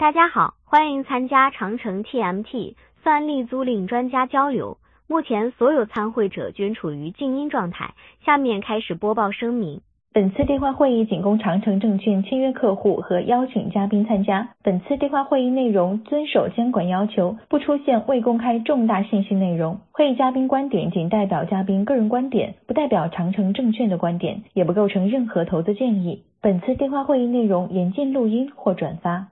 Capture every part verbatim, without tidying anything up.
大家好，欢迎参加长城 T M T 算力租赁专家交流。目前所有参会者均处于静音状态，下面开始播报声明。 本次对话会议仅供长城证券签约客户和邀请嘉宾参加。本次对话会议内容遵守监管要求，不出现未公开重大信息内容。会议嘉宾观点仅代表嘉宾个人观点，不代表长城证券的观点，也不构成任何投资建议。本次对话会议内容严禁录音或转发。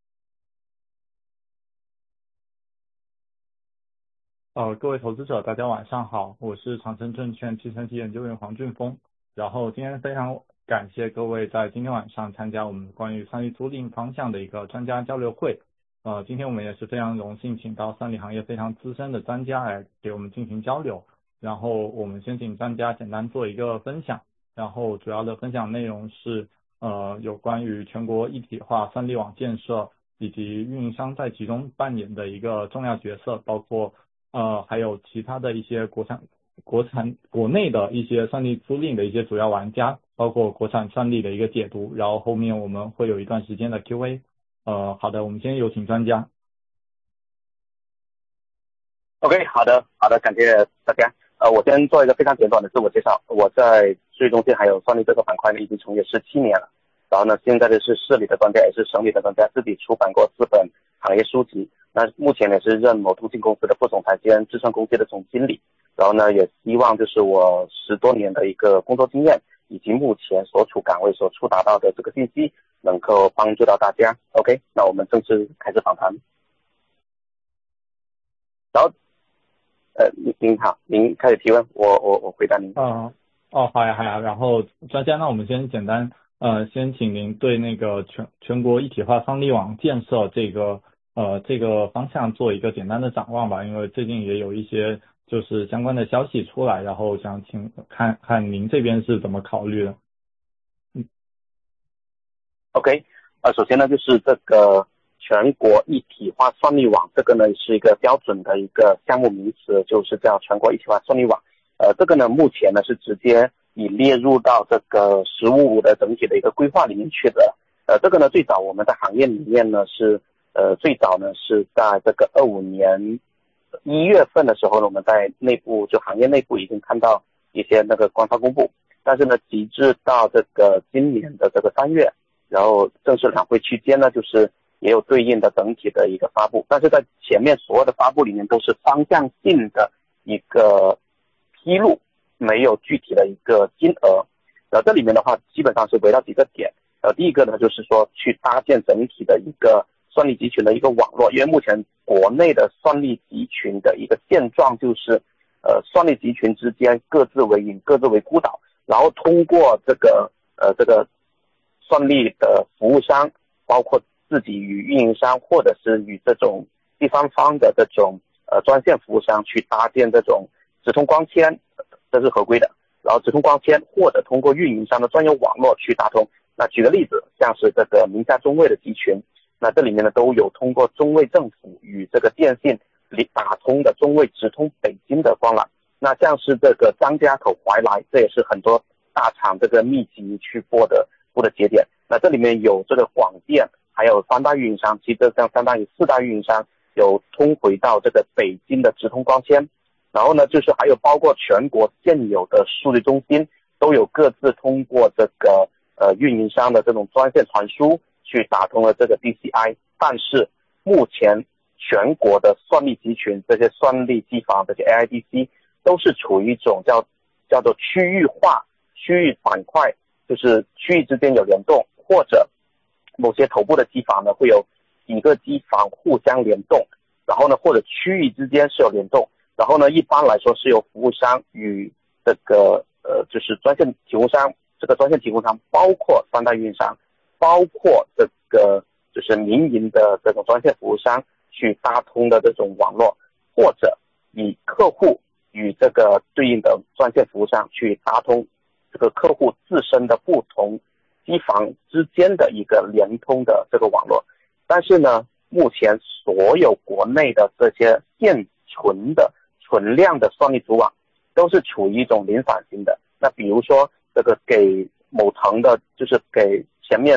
呃，各位投资者，大家晚上好，我是长城证券计算机研究员黄俊峰。然后今天非常感谢各位在今天晚上参加我们关于算力租赁方向的一个专家交流会。呃，今天我们也是非常荣幸请到算力行业非常资深的专家来给我们进行交流。然后我们先请专家简单做一个分享，然后主要的分享内容是呃有关于全国一体化算力网建设以及运营商在其中扮演的一个重要角色，包括呃还有其他的一些国产国产国内的一些算力租赁的一些主要玩家，包括国产算力的一个解读，然后后面我们会有一段时间的 Q A。 呃，好的，我们先有请专家。 OK， 好的好的，感谢大家。呃，我先做一个非常简短的自我介绍。我在数据中心还有算力这个板块呢，已经从业十七年了。然后呢，现在的是市里的专家，也是省里的专家，自己出版过四本行业书籍。那目前呢是任某通信公司的副总裁兼智算公司的总经理。然后呢，也希望就是我十多年的一个工作经验，以及目前所处岗位所触达到的这个信息，能够帮助到大家。OK， 那我们正式开始访谈。然后，呃，您您好，您开始提问，我我我回答您。 嗯，哦，好呀好呀。然后专家，那我们先简单呃，先请您对那个全全国一体化算力网建设这个呃这个方向做一个简单的展望吧，因为最近也有一些就是相关的消息出来，然后想请看看您这边是怎么考虑的。嗯 OK， 呃，首先呢就是这个全国一体化算力网，这个呢是一个标准的一个项目名词，就是叫全国一体化算力网。呃，这个呢目前呢是直接已列入到这个十五五的整体的一个规划里面去的。呃，这个呢最早我们在行业里面呢是呃最早呢是在这个二五年一月份的时候呢，我们在内部就行业内部已经看到一些那个官方公布，但是呢直至到这个今年的这个三月，然后正式两会期间呢，就是也有对应的整体的一个发布，但是在前面所有的发布里面都是方向性的一个披露，没有具体的一个金额。呃，这里面的话基本上是围绕几个点。呃，第一个呢就是说去搭建整体的一个算力集群的一个网络，因为目前国内的算力集群的一个现状就是呃算力集群之间各自为营，各自为孤岛，然后通过这个呃这个算力的服务商，包括自己与运营商或者是与这种第三方的这种呃专线服务商去搭建这种直通光纤，这是合规的，然后直通光纤或者通过运营商的专有网络去打通。那举个例子，像是这个宁夏中卫的集群，那这里面呢都有通过中卫政府与这个电信打通的中卫直通北京的光缆。那像是这个张家口怀来，这也是很多大厂这个密集去播的播的节点。那这里面有这个广电，还有三大运营商，其实这样相当于四大运营商有通回到这个北京的直通光纤。然后呢，就是还有包括全国现有的数据中心都有各自通过这个呃运营商的这种专线传输去打通了这个 D C I。 但是目前全国的算力集群，这些算力机房，这些 A I D C 都是处于一种叫叫做区域化、区域板块，就是区域之间有联动，或者某些头部的机房呢会有几个机房互相联动，然后呢或者区域之间是有联动，然后呢一般来说是由服务商与这个呃就是专线提供商，这个专线提供商包括三大运营商，包括这个就是民营的这种专线服务商去搭通的这种网络，或者以客户与这个对应的专线服务商去搭通这个客户自身的不同机房之间的一个联通的这个网络。但是呢，目前所有国内的这些现存的存量的算力组网都是处于一种零散型的。那比如说这个给某层的，就是给前面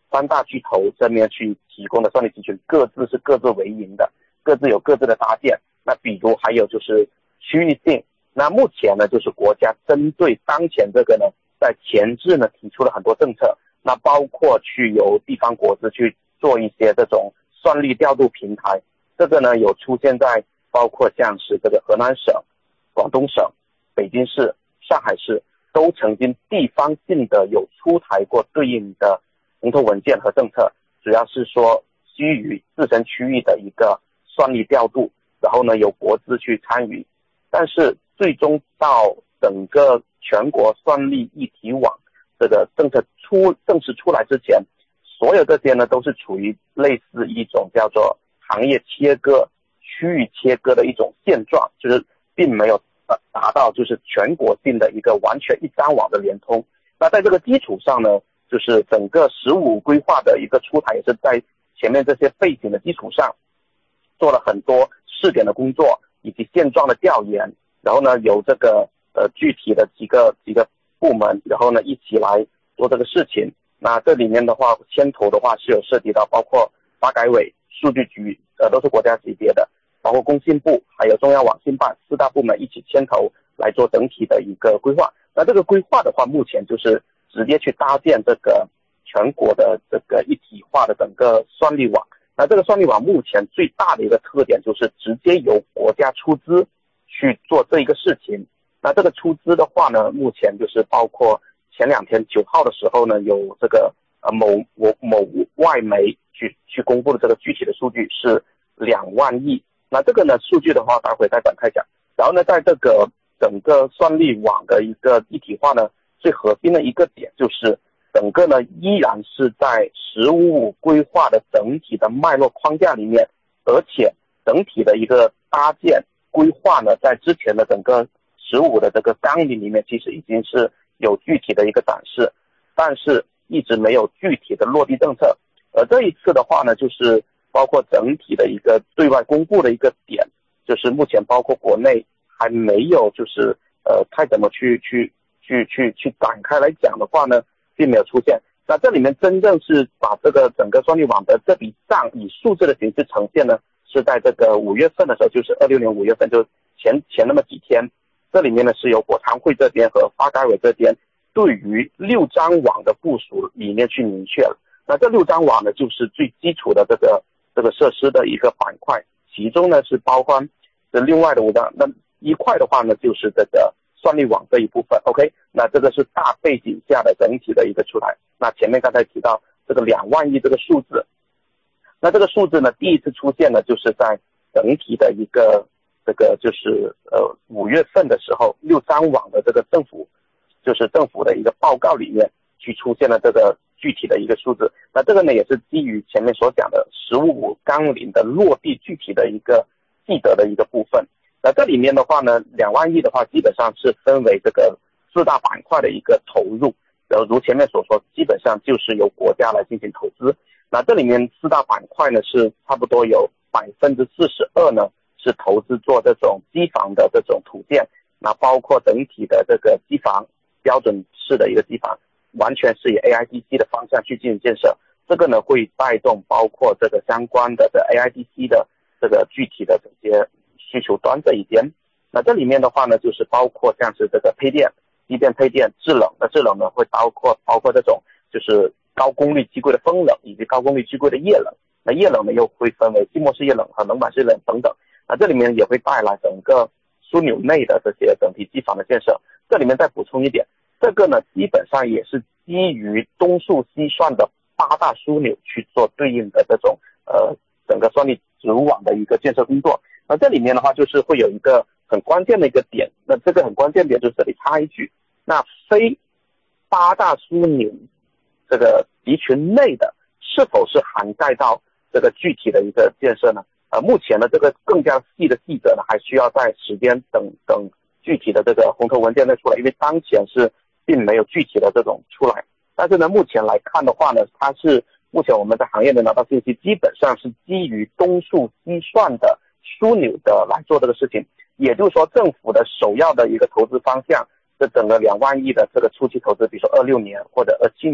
三大巨头这边去提供的算力集群各自是各自为营的，各自有各自的搭建。那比如还有就是区域性，那目前呢就是国家针对当前这个呢，在前置呢提出了很多政策，那包括去由地方国资去做一些这种算力调度平台，这个呢有出现在包括像是这个河南省、广东省、北京市、上海市都曾经地方性的有出台过对应的红头文件和政策，主要是说基于自身区域的一个算力调度，然后呢由国资去参与，但是最终到整个全国算力一体网这个政策出正式出来之前，所有这些呢都是处于类似一种叫做行业切割、区域切割的一种现状，就是并没有达到就是全国性的一个完全一张网的联通。那在这个基础上呢，就是整个十五规划的一个出台也是在前面这些背景的基础上做了很多试点的工作以及现状的调研，然后呢由这个呃具体的几个几个部门，然后呢一起来做这个事情。那这里面的话牵头的话是有涉及到包括发改委、数据局，呃都是国家级别的，包括工信部还有中央网信办四大部门一起牵头来做整体的一个规划。那这个规划的话目前就是直接去搭建这个全国的这个一体化的整个算力网。那这个算力网目前最大的一个特点就是直接由国家出资去做这一个事情。那这个出资的话呢，目前就是包括前两天九号的时候呢，有这个呃某某某外媒去去公布的这个具体的数据是两万亿。那这个呢数据的话待会再展开讲。然后呢在这个整个算力网的一个一体化呢，最核心的一个点就是整个呢依然是在十五五规划的整体的脉络框架里面，而且整体的一个搭建规划呢，在之前的整个十五的这个纲领里面其实已经是有具体的一个展示，但是一直没有具体的落地政策。而这一次的话呢，就是包括整体的一个对外公布的一个点，就是目前包括国内还没有就是呃太怎么去去去去去展开来讲的话呢，并没有出现。那这里面真正是把这个整个算力网的这笔账以数字的形式呈现呢，是在这个五月份的时候，就是二六年五月份，就前前那么几天，这里面呢是由国常会这边和发改委这边对于六张网的部署理念去明确了。那这六张网呢，就是最基础的这个这个设施的一个板块，其中呢是包括这另外的五张，那一块的话呢就是这个算力网这一部分。 OK， 那这个是大背景下的整体的一个出来。那前面刚才提到这个两万亿这个数字，那这个数字呢第一次出现呢就是在整体的一个这个就是呃五月份的时候，六张网的这个政府就是政府的一个报告里面去出现了这个具体的一个数字。那这个呢也是基于前面所讲的十五五纲领的落地具体的一个记得的一个部分。那这里面的话呢，两万亿的话基本上是分为这个四大板块的一个投入，然后如前面所说，基本上就是由国家来进行投资。那这里面四大板块呢是差不多有百分之四十二呢是投资做这种机房的这种土建，那包括整体的这个机房标准式的一个机房，完全是以 A I D C 的方向去进行建设。这个呢会带动包括这个相关的这 A I D C 的这个具体的这些需求端这一边。那这里面的话呢，就是包括像是这个配电、机电配电、制冷的制冷呢，会包括包括这种就是高功率机柜的风冷以及高功率机柜的液冷。那液冷呢又会分为静默式液冷和冷板式冷等等。那这里面也会带来整个枢纽内的这些整体机房的建设。这里面再补充一点，这个呢基本上也是基于东数西算的八大枢纽去做对应的这种呃整个算力子午网的一个建设工作。那这里面的话就是会有一个很关键的一个点，那这个很关键点就是这里插一句，那非八大枢纽这个集群内的是否是涵盖到这个具体的一个建设呢？呃，目前的这个更加细的细则呢，还需要在时间等等具体的这个红头文件再出来，因为当前是并没有具体的这种出来。但是呢，目前来看的话呢，它是目前我们在行业内拿到信息，基本上是基于东数西算的枢纽的来做这个事情。也就是说，政府的首要的一个投资方向，这整个两万亿的这个初期投资，比如说二六年或者二七年，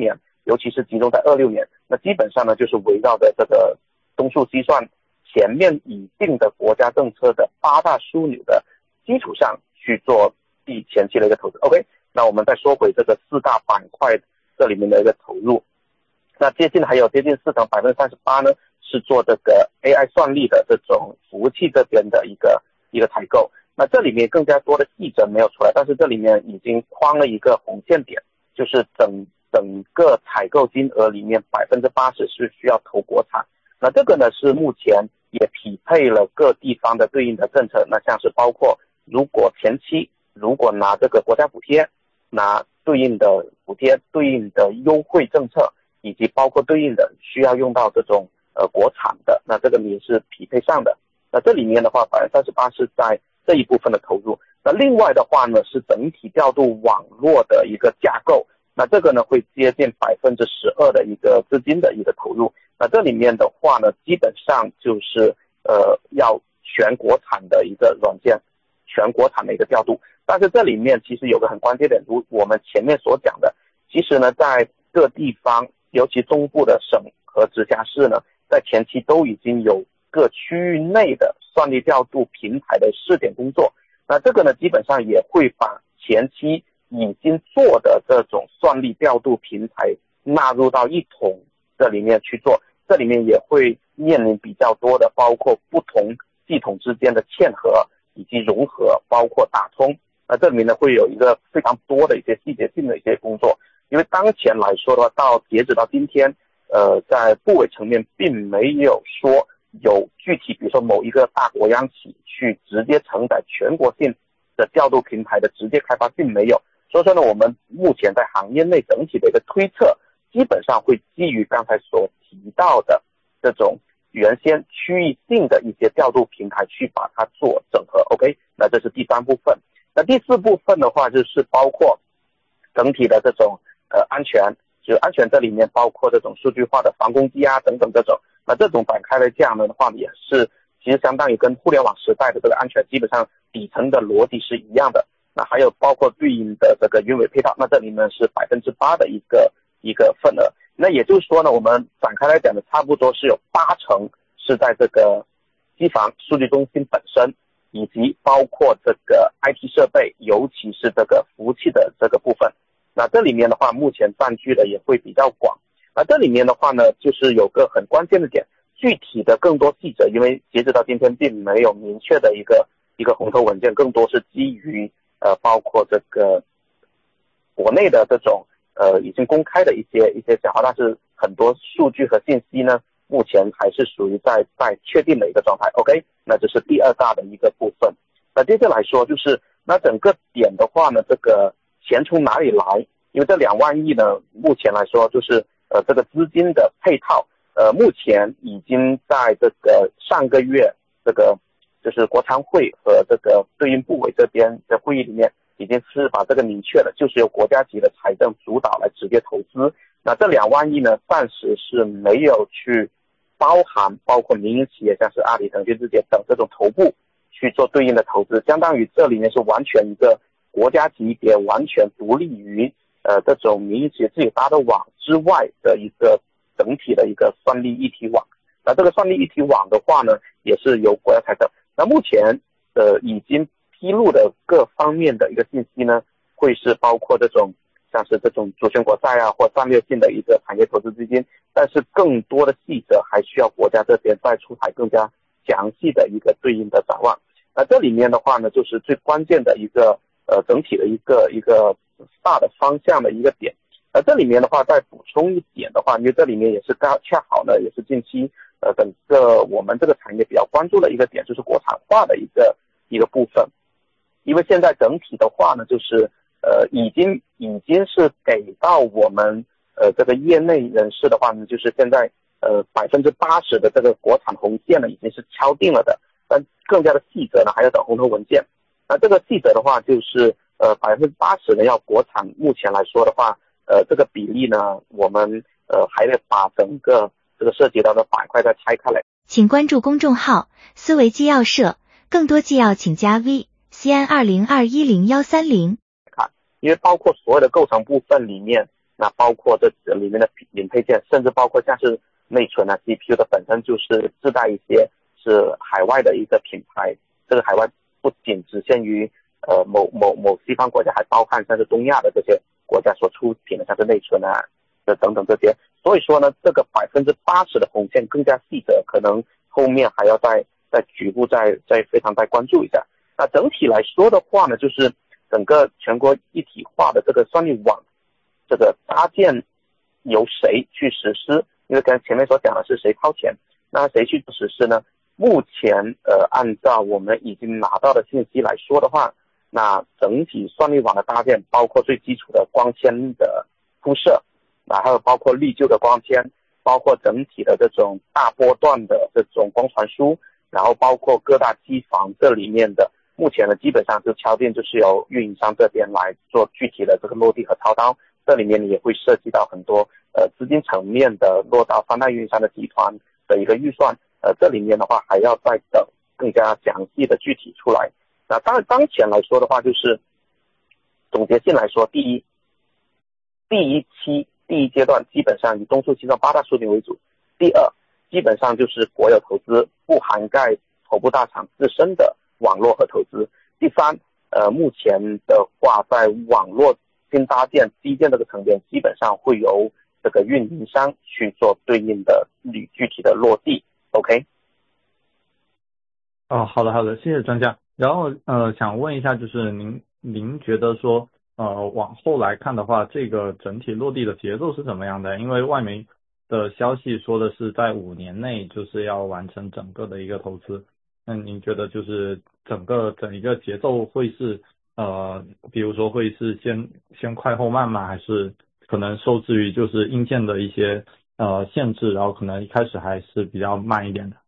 尤其是集中在二六年，那基本上呢就是围绕着这个中数计算前面已定的国家政策的八大枢纽的基础上去做第前期的一个投资。 OK， 那我们再说回这个四大板块这里面的一个投入，那接近还有接近四成 百分之三十八 呢是做这个 A I 算力的这种服务器这边的一个一个采购。那这里面更加多的细则没有出来，但是这里面已经框了一个红线点，就是整整个采购金额里面 百分之八十 是需要投国产。那这个呢是目前也匹配了各地方的对应的政策，那像是包括如果前期如果拿这个国家补贴，拿对应的补贴对应的优惠政策，以及包括对应的需要用到这种呃国产的，那这个也是匹配上的。那这里面的话 百分之三十八 是在这一部分的投入。那另外的话呢是整体调度网络的一个架构，那这个呢会接近 百分之十二 的一个资金的一个投入。那这里面的话呢基本上就是呃要全国产的一个软件，全国产的一个调度。但是这里面其实有个很关键点，如我们前面所讲的，其实呢在各地方尤其中部的省和直辖市呢，在前期都已经有各区域内的算力调度平台的试点工作。那这个呢基本上也会把前期已经做的这种算力调度平台纳入到一统这里面去做，这里面也会面临比较多的包括不同系统之间的嵌合以及融合，包括打通。那这里面呢会有一个非常多的一些细节性的一些工作，因为当前来说的话，到截止到今天呃，在部委层面并没有说有具体比如说某一个大国央企去直接承载全国性的调度平台的直接开发，并没有。所以说呢我们目前在行业内整体的一个推测，基本上会基于刚才所提到的这种原先区域性的一些调度平台去把它做整合。 OK， 那这是第三部分。那第四部分的话就是包括整体的这种呃安全，就安全这里面包括这种数据化的防攻击啊等等这种。那这种展开来讲的话也是其实相当于跟互联网时代的这个安全基本上底层的逻辑是一样的。那还有包括对应的这个云尾配套，那这里呢是 百分之八 的一个一个份额。那也就是说呢我们展开来讲的差不多是有八成是在这个机房数据中心本身，以及包括这个 I T 设备，尤其是这个服务器的这个部分。那这里面的话目前占据的也会比较广。那这里面的话呢就是有个很关键的点，具体的更多细则因为截止到今天并没有明确的一个一个红头文件，更多是基于呃包括这个国内的这种呃已经公开的一些一些讲话，但是很多数据和信息呢目前还是属于在在确定的一个状态。 OK， 那这是第二大的一个部分。那接下来说就是那整个点的话呢，这个钱从哪里来，因为这两万亿呢目前来说就是呃这个资金的配套呃目前已经在这个上个月这个就是国常会和这个对应部委这边的会议里面已经是把这个明确了，就是由国家级的财政主导来直接投资。那这两万亿呢暂时是没有去包含包括民营企业像是阿里、腾讯、字节等这种头部去做对应的投资，相当于这里面是完全一个国家级别完全独立于呃这种民营企业自己搭的网之外的一个整体的一个算力一体网。那这个算力一体网的话呢也是由国家财政。那目前呃已经披露的各方面的一个信息呢，会是包括这种像是这种主权国债啊或战略性的一个产业投资基金，但是更多的细则还需要国家这边再出台更加详细的一个对应的展望。那这里面的话呢就是最关键的一个呃整体的一个一个大的方向的一个点。那这里面的话再补充一点的话，因为这里面也是刚恰好呢也是近期呃整个我们这个产业比较关注的一个点，就是国产化的一个一个部分。因为现在整体的话呢就是呃已经已经是给到我们呃这个业内人士的话呢，就是现在呃 百分之八十 的这个国产红线呢已经是敲定了的，但更加的细则呢还要等红头文件。那这个细则的话就是呃 百分之八十 呢要国产，目前来说的话呃这个比例呢我们呃还得把整个这个涉及到的板块再拆开来。 请关注公众号思维纪要社，更多纪要请加 V C N 二零二一零一三零。 因为包括所有的构成部分里面那包括这里面的零配件，甚至包括像是内存啊 C P U 的本身就是自带一些是海外的一个品牌，这个海外不仅只限于呃某某某西方国家，还包含像是东亚的这些国家所出品的像是内存啊等等这些。所以说呢，这个百分之八十的红线更加细则，可能后面还要再再局部再再非常再关注一下。那整体来说的话呢，就是整个全国一体化的这个算力网这个搭建由谁去实施？因为刚才前面所讲的是谁掏钱，那谁去实施呢？目前呃按照我们已经拿到的信息来说的话，那整体算力网的搭建包括最基础的光纤的铺设，然后包括历旧的光纤，包括整体的这种大波段的这种光传输，然后包括各大机房这里面的，目前呢基本上就敲定就是由运营商这边来做具体的这个落地和操刀，这里面也会涉及到很多呃资金层面的落到方代运营商的集团的一个预算，呃这里面的话还要再等更加详细的具体出来。那当然当前来说的话，就是总结性来说，第一第一期第一阶段基本上以中枢集团八大枢纽为主，第二基本上就是国有投资，不涵盖头部大厂自身的网络和投资。第三呃目前的话，在网络新搭建基建这个层面，基本上会由这个运营商去做对应的具体的落地。 OK。 哦，好的好的，谢谢专家。然后呃想问一下，就是您您觉得说呃往后来看的话，这个整体落地的节奏是怎么样的？因为外媒的消息说的是在五年内就是要完成整个的一个投资，那您觉得就是整个整一个节奏会是呃比如说会是先先快后慢吗？还是可能受制于就是硬件的一些呃限制，然后可能一开始还是比较慢一点的？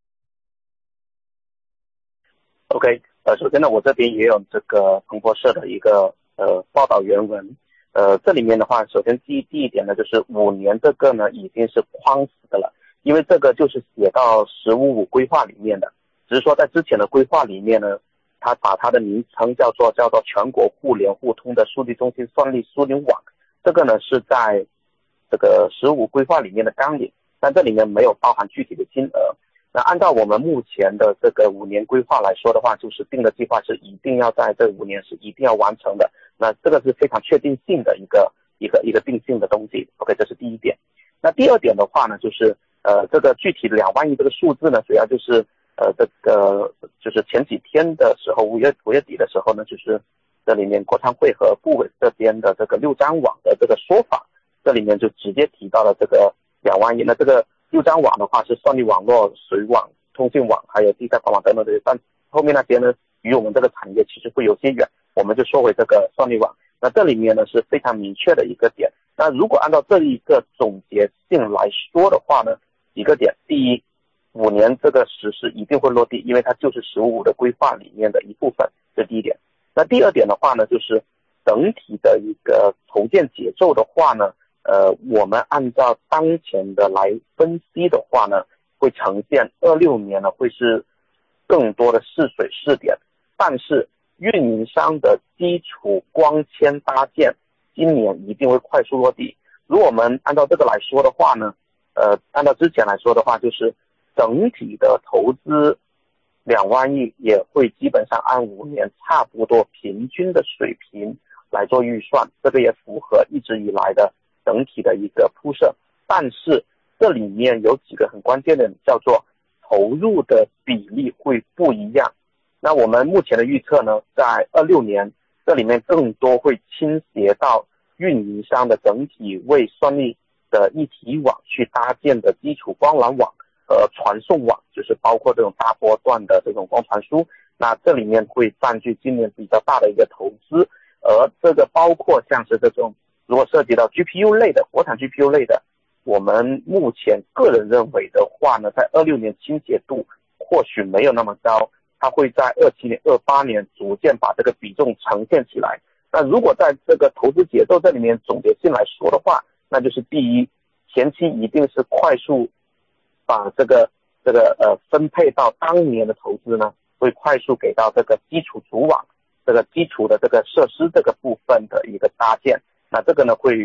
OK， 呃，首先呢，我这边也有这个彭博社的一个呃报道原文，呃，这里面的话，首先第一第一点呢，就是五年这个呢已经是框死的了，因为这个就是写到十五五规划里面的，只是说在之前的规划里面呢，它把它的名称叫做叫做全国互联互通的数据中心算力枢纽网，这个呢是在这个十五规划里面的纲领，但这里面没有包含具体的金额。那按照我们目前的这个五年规划来说的话，就是定的计划是一定要在这五年是一定要完成的，那这个是非常确定性的一个一个一个定性的东西。 OK， 这是第一点。那第二点的话呢，就是呃这个具体两万亿这个数字呢，主要就是呃这个就是前几天的时候，五月五月底的时候呢，就是这里面国常会和部委这边的这个六张网的这个说法，这里面就直接提到了这个两万亿。那这个六张网的话是算力网络、水网、通信网还有地下管网等等这些，但后面那些呢与我们这个产业其实会有些远，我们就说回这个算力网。那这里面呢是非常明确的一个点。那如果按照这一个总结性来说的话呢，几个点。第一，五年这个实施一定会落地，因为它就是十五五的规划里面的一部分，这第一点。那第二点的话呢，就是整体的一个筹建节奏的话呢，呃，我们按照当前的来分析的话呢，会呈现二六年呢会是更多的试水试点，但是运营商的基础光纤搭建今年一定会快速落地。如果我们按照这个来说的话呢，呃，按照之前来说的话，就是整体的投资两万亿也会基本上按五年差不多平均的水平来做预算，这个也符合一直以来的整体的一个铺设。但是这里面有几个很关键的，叫做投入的比例会不一样。那我们目前的预测呢，在二六年这里面更多会倾斜到运营商的整体为算力的一体网去搭建的基础光缆网和传送网，就是包括这种大波段的这种光传输，那这里面会占据今年比较大的一个投资。而这个包括像是这种如果涉及到 G P U 类的国产 G P U 类的，我们目前个人认为的话呢，在二六年倾斜度或许没有那么高，它会在二七年、二八年逐渐把这个比重呈现起来。那如果在这个投资节奏这里面总结性来说的话，那就是第一，前期一定是快速把这个这个呃分配到当年的投资呢，会快速给到这个基础主网这个基础的这个设施这个部分的一个搭建，那这个呢会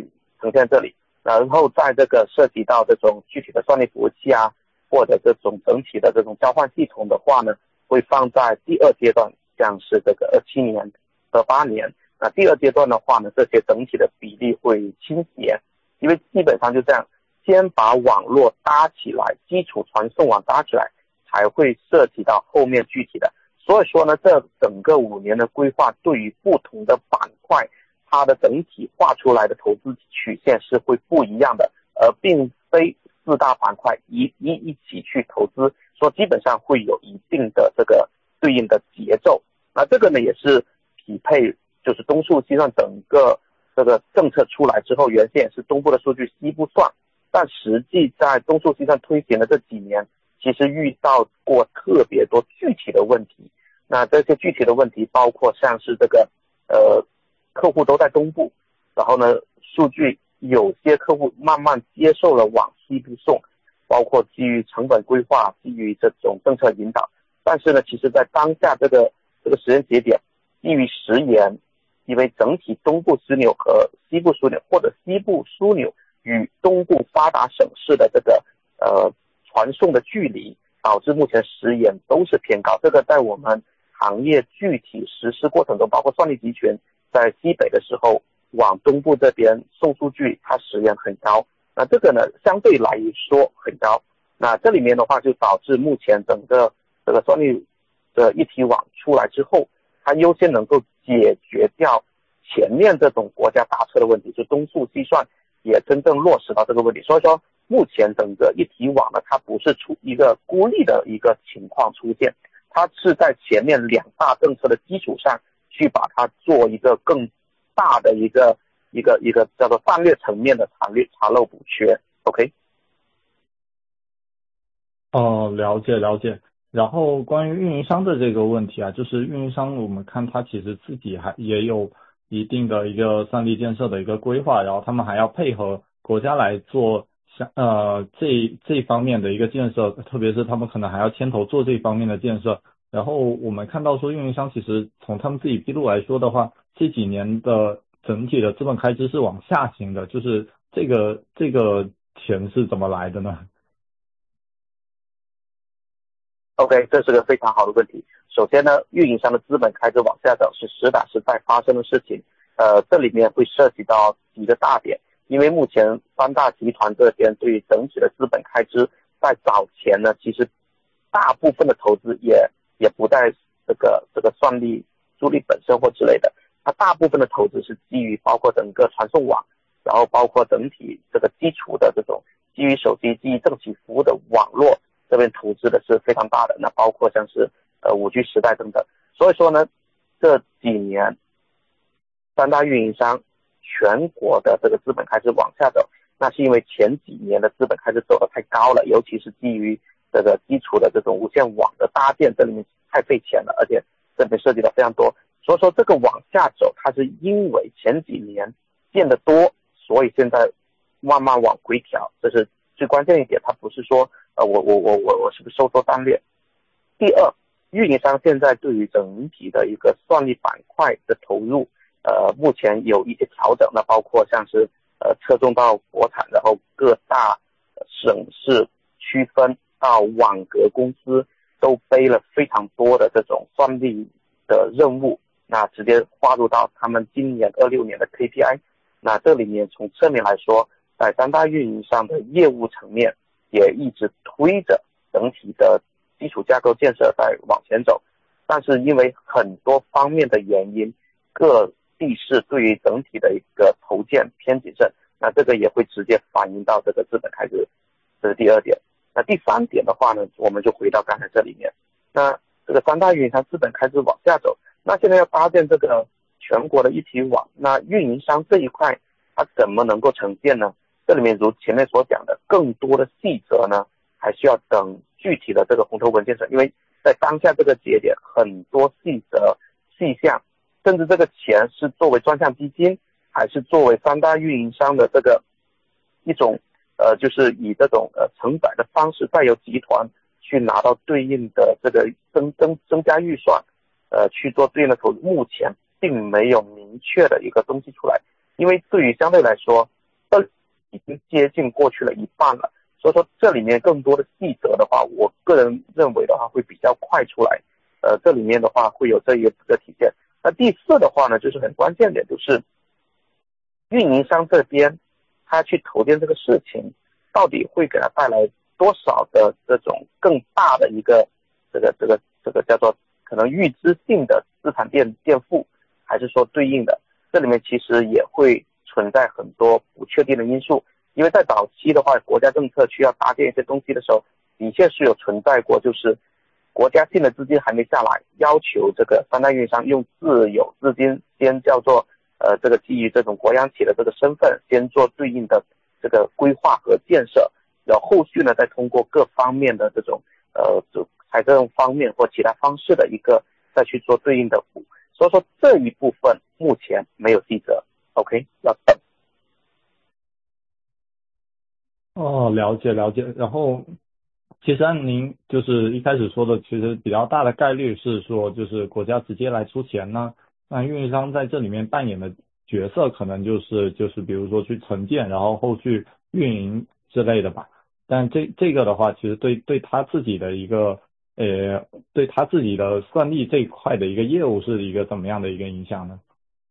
呈现这里，然后在这个涉及到这种具体的算力服务器啊，或者这种整体的这种交换系统的话呢，会放在第二阶段，像是这个二七年、二八年。那第二阶段的话呢，这些整体的比例会倾斜，因为基本上就这样，先把网络搭起来，基础传送网搭起来，才会涉及到后面具体的。所以说呢，这整个五年的规划对于不同的板块，它的整体画出来的投资曲线是会不一样的，而并非四大板块一一一起去投资，说基本上会有一定的这个对应的节奏。那这个呢也是匹配，就是东数西算整个这个政策出来之后，原先也是东部的数据西部算，但实际在东数西算推行的这几年，其实遇到过特别多具体的问题。那这些具体的问题包括像是这个呃客户都在东部，然后呢数据有些客户慢慢接受了往西部送，包括基于成本规划，基于这种政策引导。但是呢其实在当下这个这个时间节点，基于时延，因为整体东部枢纽和西部枢纽，或者西部枢纽与东部发达省市的这个呃传送的距离，导致目前时延都是偏高。这个在我们行业具体实施过程中，包括算力集群在西北的时候往东部这边送数据，它时延很高，那这个呢相对来说很高。那这里面的话就导致目前整个这个算力的一体网出来之后，它优先能够解决掉前面这种国家大车的问题，就东数西算也真正落实到这个问题。所以说目前整个一体网呢，它不是出一个孤立的一个情况出现，它是在前面两大政策的基础上去把它做一个更大的一个一个一个叫做战略层面的查略查漏补缺。 OK。 哦，了解了解。然后关于运营商的这个问题啊，就是运营商我们看它其实自己还也有一定的一个算力建设的一个规划，然后他们还要配合国家来做像呃这这方面的一个建设，特别是他们可能还要牵头做这方面的建设。然后我们看到说运营商其实从他们自己披露来说的话，这几年的整体的资本开支是往下行的，就是这个这个钱是怎么来的呢？ OK， 这是个非常好的问题。首先呢，运营商的资本开支往下走是实打实在发生的事情。呃，这里面会涉及到几个大点，因为目前三大集团这边对于整体的资本开支，在早前呢，其实大部分的投资也也不在这个这个算力、助力本身或之类的，它大部分的投资是基于包括整个传送网，然后包括整体这个基础的这种基于手机、基于政企服务的网络。这边投资的是非常大的，那包括像是呃 五 G 时代等等。所以说呢，这几年三大运营商全国的这个资本开支往下走，那是因为前几年的资本开支走得太高了，尤其是基于这个基础的这种无线网的搭建，这里面太费钱了，而且这边涉及到非常多。所以说这个往下走，它是因为前几年建得多，所以现在慢慢往回调，这是最关键一点。它不是说呃，我我我我我是不是收缩战略？第二，运营商现在对于整体的一个算力板块的投入，呃，目前有一些调整，那包括像是呃侧重到国产，然后各大省市区分到网格公司都背了非常多的这种算力的任务，那直接划入到他们今年二六年的 K P I。那这里面从侧面来说，在三大运营商的业务层面，也一直推着整体的基础架构建设在往前走，但是因为很多方面的原因，各地市对于整体的一个投建偏谨慎，那这个也会直接反映到这个资本开支，这是第二点。那第三点的话呢，我们就回到刚才这里面，那这个三大运营商资本开支往下走，那现在要搭建这个全国的一体网，那运营商这一块它怎么能够呈现呢？这里面如前面所讲的，更多的细则呢，还需要等具体的这个红头文件上，因为在当下这个节点，很多细则细项，甚至这个钱是作为专项基金，还是作为三大运营商的这个一种呃，就是以这种呃承载的方式，再由集团去拿到对应的这个增增增加预算，呃，去做对应的投入，目前并没有明确的一个东西出来，因为对于相对来说，二已经接近过去了一半了。所以说这里面更多的细则的话，我个人认为的话会比较快出来，呃，这里面的话会有这一个体现。那第四的话呢，就是很关键点，就是运营商这边他去投建这个事情，到底会给他带来多少的这种更大的一个这个这个这个叫做可能预知性的资产垫垫付，还是说对应的，这里面其实也会存在很多不确定的因素。因为在早期的话，国家政策需要搭建一些东西的时候，的确是有存在过，就是国家性的资金还没下来，要求这个三大运营商用自有资金先叫做呃这个基于这种国央企的这个身份，先做对应的这个规划和建设，然后后续呢再通过各方面的这种呃财政方面或其他方式的一个再去做对应的补。所以说这一部分目前没有细则。 OK， 要等。 哦，了解了解。然后其实按您就是一开始说的，其实比较大的概率是说就是国家直接来出钱呢，那运营商在这里面扮演的角色可能就是就是比如说去承建，然后后续运营之类的吧。但这这个的话，其实对对他自己的一个呃对他自己的算力这一块的一个业务是一个怎么样的一个影响呢？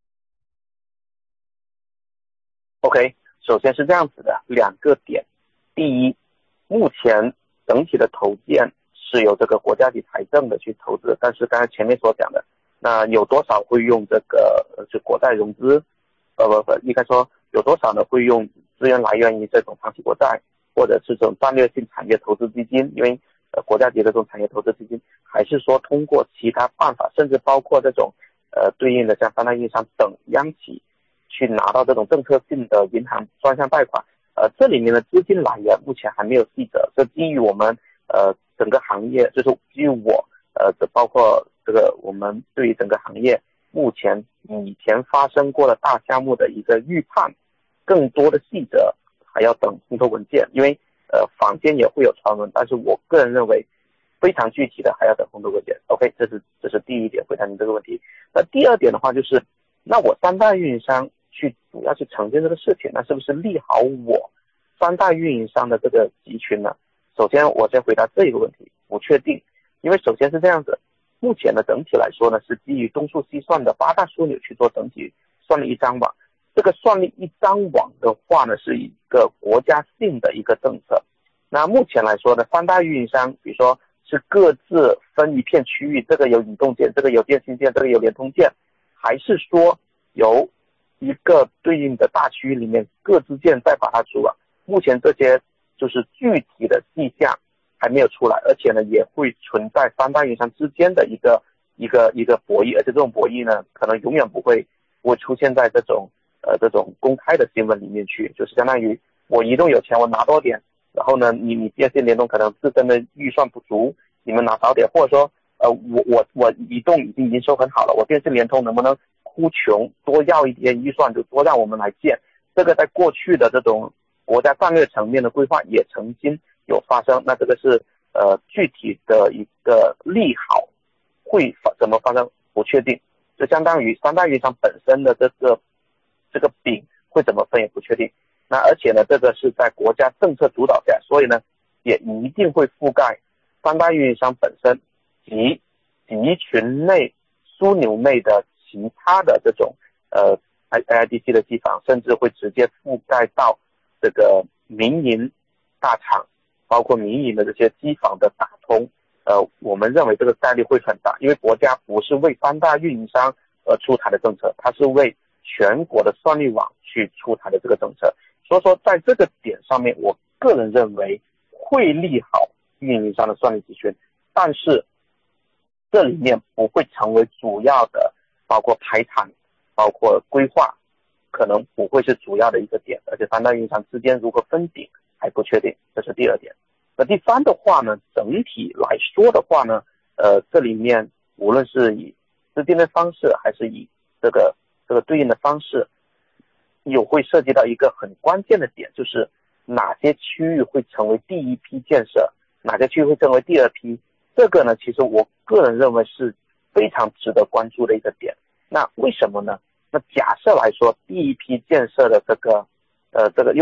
OK， 首先是这样子的两个点。第一，目前整体的投建是由这个国家级财政的去投资，但是刚才前面所讲的，那有多少会用这个就国债融资，呃不不，应该说有多少呢会用资源来源于这种长期国债，或者是这种战略性产业投资基金，因为呃国家级的这种产业投资基金，还是说通过其他办法，甚至包括这种呃对应的像三大运营商等央企去拿到这种政策性的银行专项贷款。呃，这里面的资金来源目前还没有细则，这基于我们呃整个行业，就是基于我呃这包括这个我们对于整个行业目前以前发生过的大项目的一个预判，更多的细则还要等通透文件，因为呃坊间也会有传闻，但是我个人认为非常具体的还要等通透文件。OK， 这是这是第一点回答您这个问题。那第二点的话就是，那我三大运营商去主要去承接这个事情，那是不是利好我三大运营商的这个集群呢？首先我先回答这一个问题，不确定。因为首先是这样子，目前的整体来说呢，是基于中枢细算的八大枢纽去做整体算力一张网。这个算力一张网的话呢，是一个国家性的一个政策。那目前来说呢，三大运营商比如说是各自分一片区域，这个有移动件，这个有电信件，这个有联通件，还是说由一个对应的大区域里面各自建再把它出网，目前这些就是具体的细项还没有出来，而且呢也会存在三大运营商之间的一个一个一个博弈，而且这种博弈呢可能永远不会不会出现在这种呃这种公开的新闻里面去，就是相当于我移动有钱我拿多点，然后呢你你电信联通可能自身的预算不足，你们拿少点，或者说呃我我我移动已经营收很好了，我电信联通能不能哭穷多要一点预算就多让我们来建，这个在过去的这种国家战略层面的规划也曾经有发生。那这个是呃具体的一个利好会发怎么发生不确定，就相当于三大运营商本身的这个这个饼会怎么分也不确定。那而且呢这个是在国家政策主导下，所以呢也一定会覆盖三大运营商本身及集群内枢纽内的其他的这种呃 A I D C 的机房，甚至会直接覆盖到这个民营大厂，包括民营的这些机房的打通。呃，我们认为这个概率会很大，因为国家不是为三大运营商而出台的政策，它是为全国的算力网去出台的这个政策。所以说在这个点上面，我个人认为会利好运营商的算力集群，但是这里面不会成为主要的，包括排产包括规划可能不会是主要的一个点，而且三大运营商之间如何分饼还不确定，这是第二点。那第三的话呢，整体来说的话呢，呃，这里面无论是以资金的方式还是以这个这个对应的方式，有会涉及到一个很关键的点，就是哪些区域会成为第一批建设，哪些区域会成为第二批。这个呢，其实我个人认为是非常值得关注的一个点。那为什么呢？那假设来说，第一批建设的这个呃这个，因为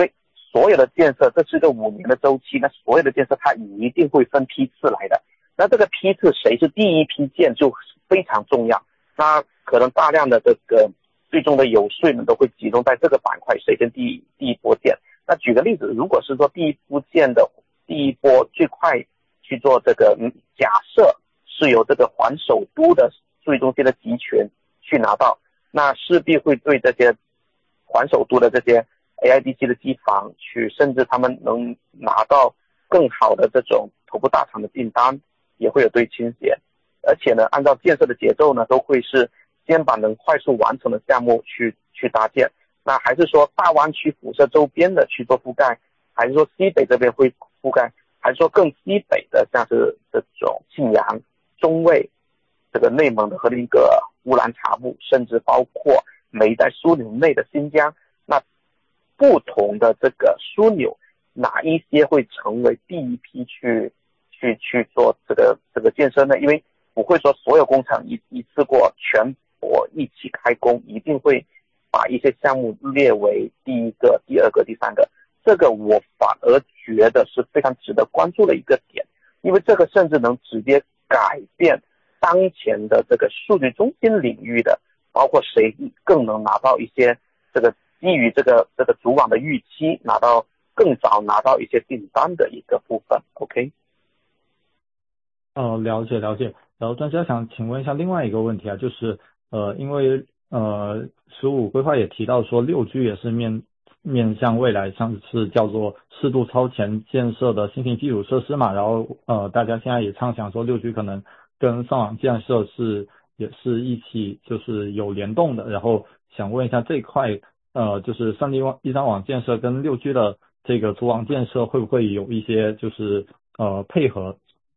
所有的建设，这是个五年的周期，那所有的建设它一定会分批次来的。那这个批次谁是第一批建就非常重要。那可能大量的这个最终的游说呢都会集中在这个板块，谁先第一第一波建。那举个例子，如果是说第一波建的第一波最快去做这个，嗯，假设是由这个环首都的最中心的集权去拿到，那势必会对这些环首都的这些 A I D C 的机房去，甚至他们能拿到更好的这种头部大厂的订单，也会有对倾斜。而且呢，按照建设的节奏呢，都会是先把能快速完成的项目去去搭建。那还是说大湾区辐射周边的去做覆盖，还是说西北这边会覆盖，还是说更西北的像是这种信阳、中卫、这个内蒙的和那个乌兰察布，甚至包括美在枢纽内的新疆，那不同的这个枢纽哪一些会成为第一批去去去做这个这个建设呢？因为不会说所有工厂一一次过全国一起开工，一定会把一些项目列为第一个、第二个、第三个。这个我反而觉得是非常值得关注的一个点，因为这个甚至能直接改变当前的这个数据中心领域的，包括谁更能拿到一些这个基于这个这个主网的预期，拿到更早拿到一些订单的一个部分。 OK。 呃，了解了解。然后专家想请问一下另外一个问题啊，就是呃，因为呃十五规划也提到说六 G 也是面面向未来，像是叫做适度超前建设的新型基础设施嘛，然后呃大家现在也畅想说六 G 可能跟上网建设是也是一起就是有联动的，然后想问一下这一块呃就是三 D 一张网建设跟六 G 的这个组网建设会不会有一些就是呃配合？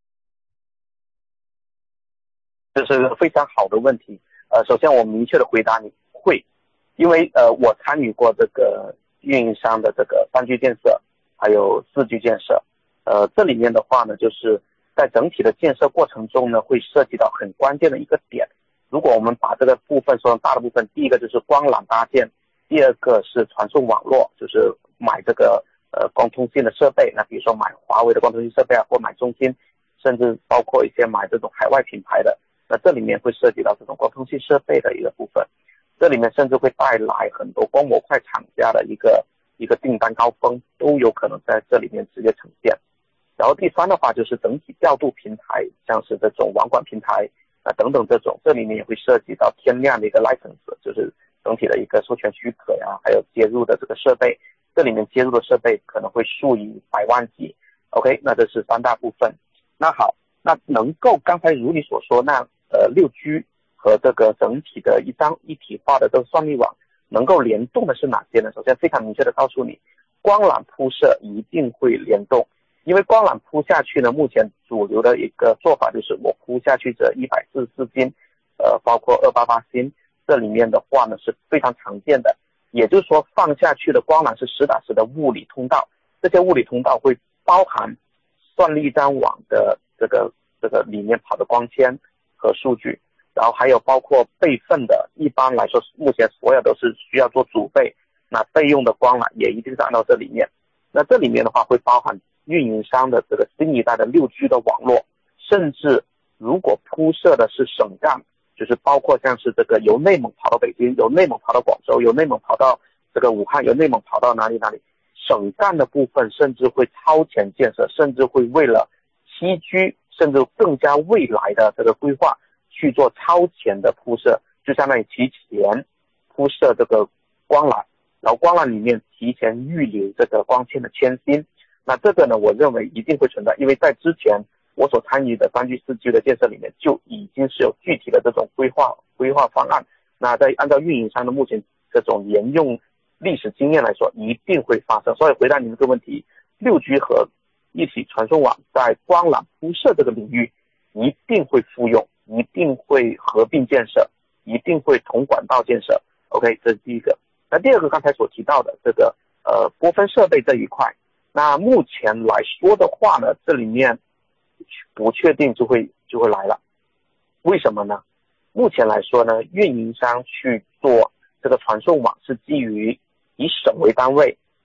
这是个非常好的问题。呃，首先我明确的回答你会，因为呃我参与过这个运营商的这个三 G 建设，还有四 G 建设。呃，这里面的话呢，就是在整体的建设过程中呢，会涉及到很关键的一个点。如果我们把这个部分说成大的部分，第一个就是光缆搭建，第二个是传送网络，就是买这个呃光通信的设备。那比如说买华为的光通信设备啊，或买中兴，甚至包括一些买这种海外品牌的。那这里面会涉及到这种光通信设备的一个部分，这里面甚至会带来很多光模块厂家的一个一个订单高峰，都有可能在这里面直接呈现。然后第三的话就是整体调度平台，像是这种网管平台啊等等这种，这里面也会涉及到天量的一个 license， 就是整体的一个授权许可呀，还有接入的这个设备，这里面接入的设备可能会数以百万计。 OK， 那这是三大部分。那好，那能够刚才如你所说，那呃六 G 和这个整体的一张一体化的这个算力网能够联动的是哪些呢？首先非常明确的告诉你，光缆铺设一定会联动，因为光缆铺下去呢，目前主流的一个做法就是我铺下去这一百四十四斤，呃，包括二百八十斤，这里面的话呢是非常常见的。也就是说，放下去的光缆是实打实的物理通道，这些物理通道会包含算力张网的这个这个里面跑的光纤和数据，然后还有包括备份的，一般来说目前所有都是需要做主备，那备用的光缆也一定是按照这里面。那这里面的话会包含运营商的这个新一代的 六 G 的网络，甚至如果铺设的是省干，就是包括像是这个由内蒙跑到北京，由内蒙跑到广州，由内蒙跑到这个武汉，由内蒙跑到哪里哪里，省干的部分甚至会超前建设，甚至会为了七 G 甚至更加未来的这个规划去做超前的铺设，就相当于提前铺设这个光缆，然后光缆里面提前预留这个光纤的铅芯。那这个呢，我认为一定会存在，因为在之前我所参与的三 G 四 G 的建设里面就已经是有具体的这种规划规划方案。那在按照运营商的目前这种沿用历史经验来说，一定会发生。所以回答你这个问题， 六 G 和一体传送网在光缆铺设这个领域一定会复用，一定会合并建设，一定会同管道建设。 OK， 这是第一个。那第二个刚才所提到的这个呃拨分设备这一块，那目前来说的话呢，这里面不确定就会就会来了。为什么呢？目前来说呢，运营商去做这个传送网是基于以省为单位，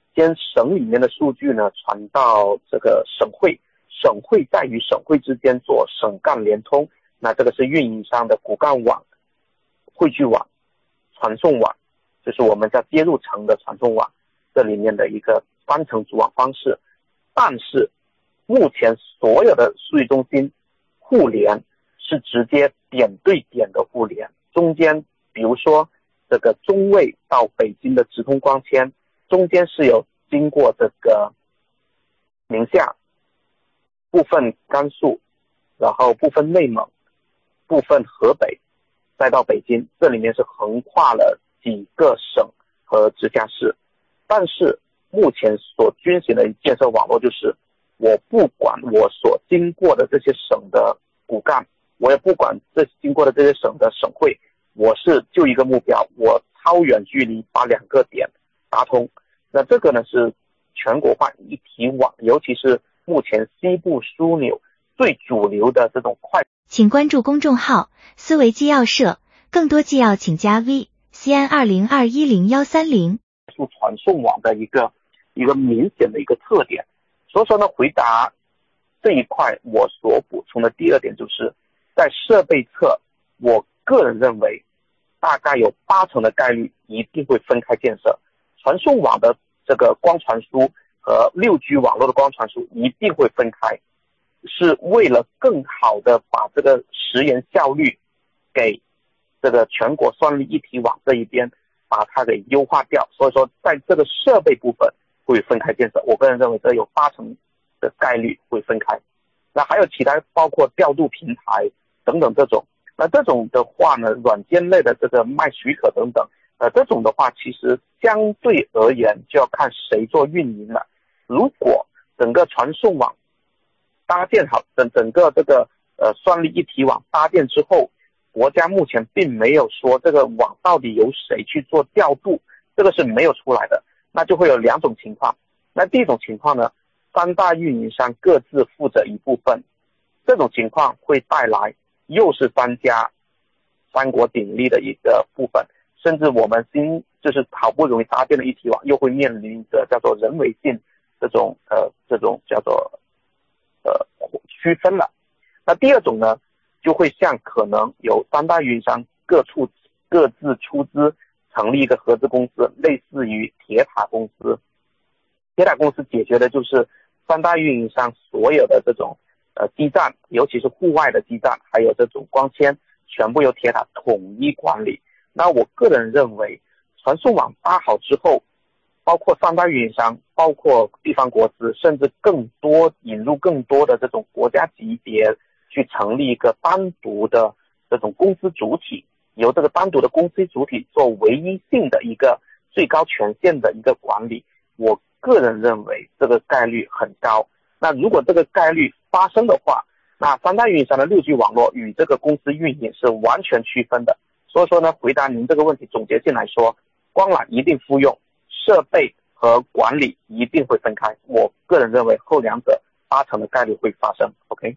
将省里面的数据呢传到这个省会，省会再与省会之间做省干联通，那这个是运营商的骨干网、汇聚网、传送网，就是我们叫接入层的传送网，这里面的一个三层组网方式。但是目前所有的数据中心互联是直接点对点的互联，中间比如说这个中卫到北京的直通光纤，中间是有经过这个宁夏、部分甘肃，然后部分内蒙、部分河北，再到北京，这里面是横跨了几个省和直辖市。但是目前所遵循的建设网络就是，我不管我所经过的这些省的骨干，我也不管这经过的这些省的省会，我是就一个目标，我超远距离把两个点打通。那这个呢是全国化一体网，尤其是目前西部枢纽最主流的这种快。 请关注公众号思维纪要社，更多纪要请加 V C N 二零二一零一三零。 传送网的一个一个明显的一个特点。所以说呢，回答这一块我所补充的第二点就是，在设备侧，我个人认为大概有八成的概率一定会分开建设。传送网的这个光传输和 六 G 网络的光传输一定会分开，是为了更好的把这个时延效率给这个全国算力一体网这一边把它给优化掉。所以说在这个设备部分会分开建设，我个人认为这有八成的概率会分开。那还有其他包括调度平台等等这种，那这种的话呢，软件类的这个卖许可等等，呃，这种的话其实相对而言就要看谁做运营了。如果整个传送网搭建好，整整个这个呃算力一体网搭建之后，国家目前并没有说这个网到底由谁去做调度，这个是没有出来的。那就会有两种情况。那第一种情况呢，三大运营商各自负责一部分，这种情况会带来又是三家三国鼎立的一个部分，甚至我们新就是好不容易搭建的一体网又会面临着叫做人为性这种呃这种叫做呃区分了。那第二种呢，就会像可能有三大运营商各处各自出资成立一个合资公司，类似于铁塔公司。铁塔公司解决的就是三大运营商所有的这种呃基站，尤其是户外的基站，还有这种光纤，全部由铁塔统一管理。那我个人认为，传送网搭好之后，包括三大运营商，包括地方国资，甚至更多引入更多的这种国家级别去成立一个单独的这种公司主体，由这个单独的公司主体做唯一性的一个最高权限的一个管理，我个人认为这个概率很高。那如果这个概率发生的话，那三大运营商的 六 G 网络与这个公司运营是完全区分的。所以说呢，回答您这个问题，总结性来说，光缆一定复用，设备和管理一定会分开。我个人认为后两者八成的概率会发生。 OK。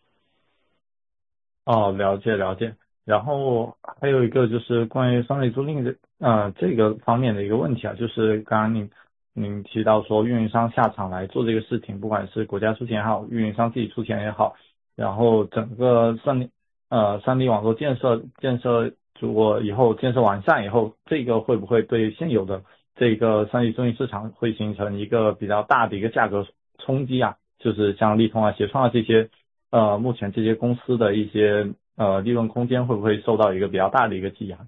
哦，了解了解。然后还有一个就是关于算力租赁的呃这个方面的一个问题啊，就是刚刚您您提到说运营商下场来做这个事情，不管是国家出钱也好，运营商自己出钱也好，然后整个算力呃算力网络建设建设如果以后建设完善以后，这个会不会对现有的这个算力租赁市场会形成一个比较大的一个价格冲击啊？就是像利通啊、协创啊这些呃目前这些公司的一些呃利润空间会不会受到一个比较大的一个挤压？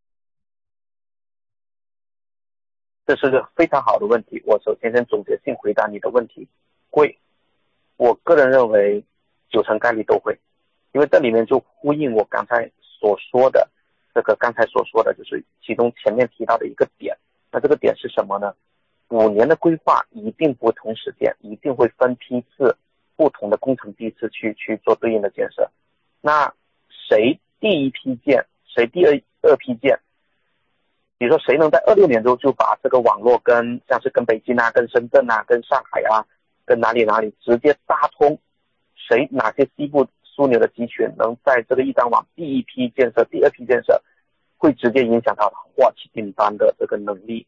这是个非常好的问题，我首先先总结性回答你的问题。会，我个人认为九成概率都会，因为这里面就呼应我刚才所说的这个刚才所说的就是其中前面提到的一个点。那这个点是什么呢？五年的规划一定不同时间，一定会分批次不同的工程批次去去做对应的建设。那谁第一批建，谁第二二批建，比如说谁能在二六年中就把这个网络跟像是跟北京啊、跟深圳啊、跟上海啊、跟哪里哪里直接搭通，谁哪些西部枢纽的集群能在这个一张网第一批建设、第二批建设，会直接影响到他获取订单的这个能力。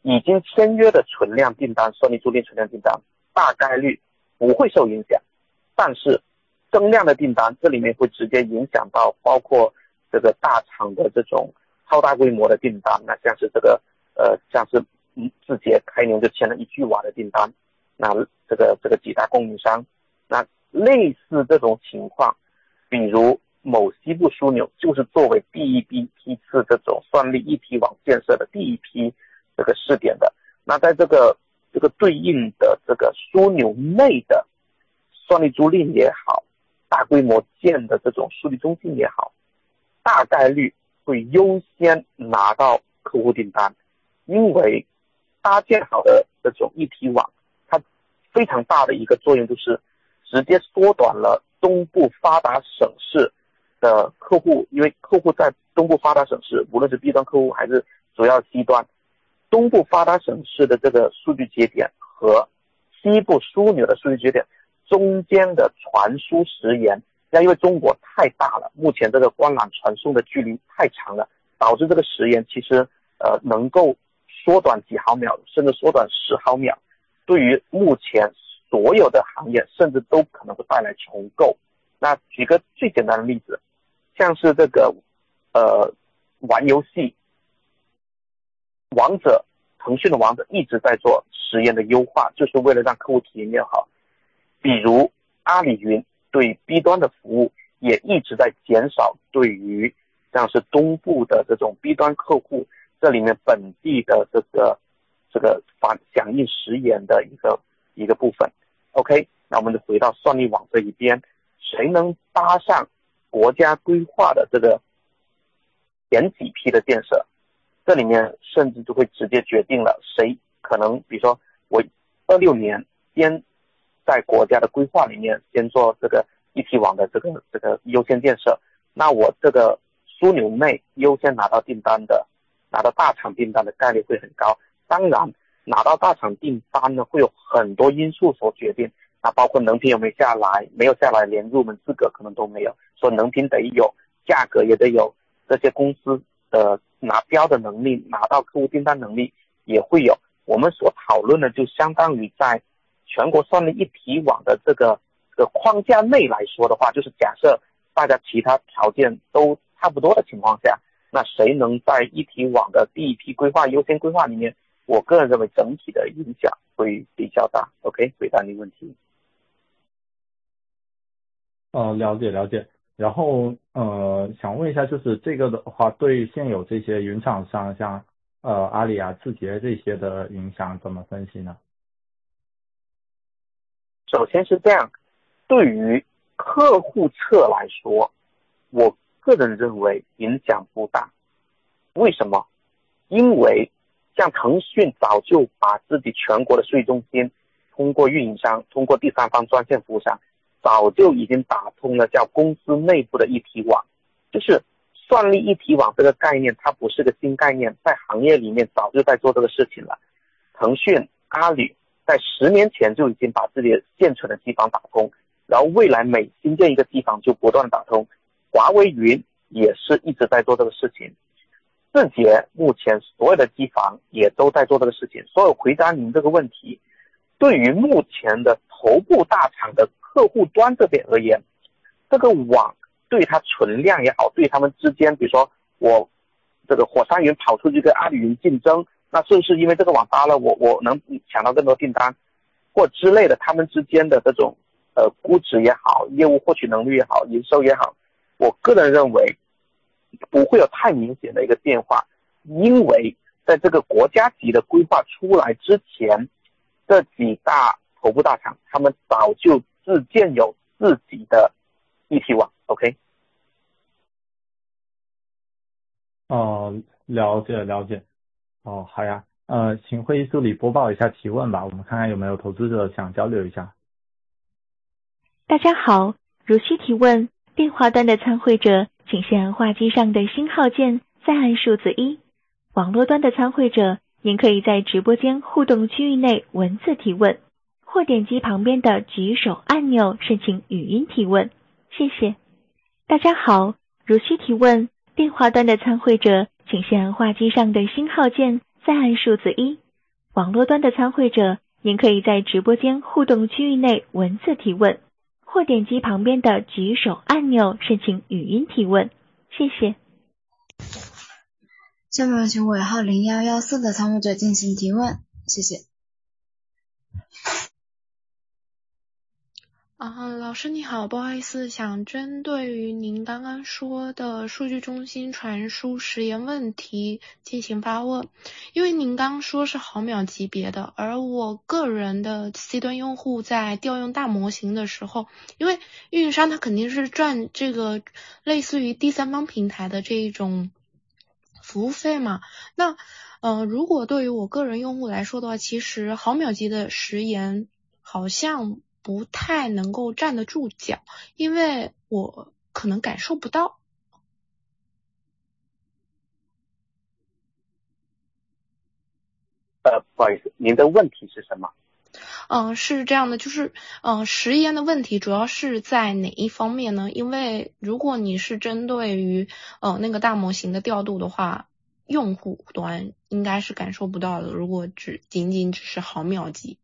已经签约的存量订单，算力租赁存量订单大概率不会受影响，但是增量的订单这里面会直接影响到包括这个大厂的这种超大规模的订单，那像是这个呃像是嗯字节开年就签了一 G 瓦的订单，那这个这个几大供应商，那类似这种情况，比如某西部枢纽就是作为第一批批次这种算力一体网建设的第一批这个试点的，那在这个这个对应的这个枢纽内的算力租赁也好，大规模建的这种数据中心也好，大概率会优先拿到客户订单，因为搭建好的这种一体网，它非常大的一个作用就是直接缩短了东部发达省市的客户，因为客户在东部发达省市，无论是 B 端客户还是主要 C 端，东部发达省市的这个数据节点和西部枢纽的数据节点中间的传输时延，那因为中国太大了，目前这个光缆传送的距离太长了，导致这个时延其实呃能够缩短几毫秒，甚至缩短十毫秒，对于目前所有的行业甚至都可能会带来重构。那举个最简单的例子，像是这个呃玩游戏王者，腾讯的王者一直在做时延的优化，就是为了让客户体验更好。比如阿里云对 B 端的服务也一直在减少对于像是东部的这种 B 端客户这里面本地的这个这个反响应时延的一个一个部分。 OK， 那我们就回到算力网这一边，谁能搭上国家规划的这个前几批的建设，这里面甚至就会直接决定了谁可能，比如说我二六年先在国家的规划里面先做这个一体网的这个这个优先建设，那我这个枢纽内优先拿到订单的，拿到大厂订单的概率会很高。当然拿到大厂订单呢，会有很多因素所决定，那包括能品有没有下来，没有下来连入门资格可能都没有，所以能品得有，价格也得有，这些公司的拿标的能力，拿到客户订单能力也会有。我们所讨论的就相当于在全国算力一体网的这个这个框架内来说的话，就是假设大家其他条件都差不多的情况下，那谁能在一体网的第一批规划优先规划里面，我个人认为整体的影响会比较大。 OK， 回答你问题。 呃，了解了解。然后呃，想问一下，就是这个的话，对现有这些云厂商，像呃阿里啊、字节这些的影响怎么分析呢？ 首先是这样，对于客户侧来说，我个人认为影响不大。为什么？因为像腾讯早就把自己全国的数据中心通过运营商，通过第三方专线服务商，早就已经打通了叫公司内部的一体网。就是算力一体网这个概念，它不是个新概念，在行业里面早就在做这个事情了。腾讯、阿里在十年前就已经把自己的现存的机房打通，然后未来每新建一个机房就不断打通。华为云也是一直在做这个事情，字节目前所有的机房也都在做这个事情。所以回答您这个问题，对于目前的头部大厂的客户端这边而言，这个网对它存量也好，对他们之间，比如说我这个火山云跑出去跟阿里云竞争，那是不是因为这个网搭了，我我能抢到更多订单或之类的，他们之间的这种呃估值也好，业务获取能力也好，营收也好，我个人认为不会有太明显的一个变化。因为在这个国家级的规划出来之前，这几大头部大厂他们早就自建有自己的一体网。 OK， 哦，了解了解。哦，好呀。呃，请会议助理播报一下提问吧，我们看看有没有投资者想交流一下。 大家好，如需提问，电话端的参会者请先按话机上的星号键，再按数字一。网络端的参会者您可以在直播间互动区域内文字提问，或点击旁边的举手按钮申请语音提问。谢谢。大家好，如需提问，电话端的参会者请先按话机上的星号键，再按数字一。 网络端的参会者，您可以在直播间互动区域内文字提问，或点击旁边的举手按钮申请语音提问。谢谢。 下面请尾号零一一四的参会者进行提问，谢谢。 啊，老师你好，不好意思，想针对于您刚刚说的数据中心传输时延问题进行发问。因为您刚说是毫秒级别的，而我个人的 C 端用户在调用大模型的时候，因为运营商它肯定是赚这个类似于第三方平台的这一种服务费嘛，那呃，如果对于我个人用户来说的话，其实毫秒级的时延好像不太能够站得住脚，因为我可能感受不到。 呃，不好意思，您的问题是什么？ 嗯、呃，是这样的，就是嗯、呃，时延的问题主要是在哪一方面呢？因为如果你是针对于呃那个大模型的调度的话，用户端应该是感受不到的，如果只仅仅只是毫秒级。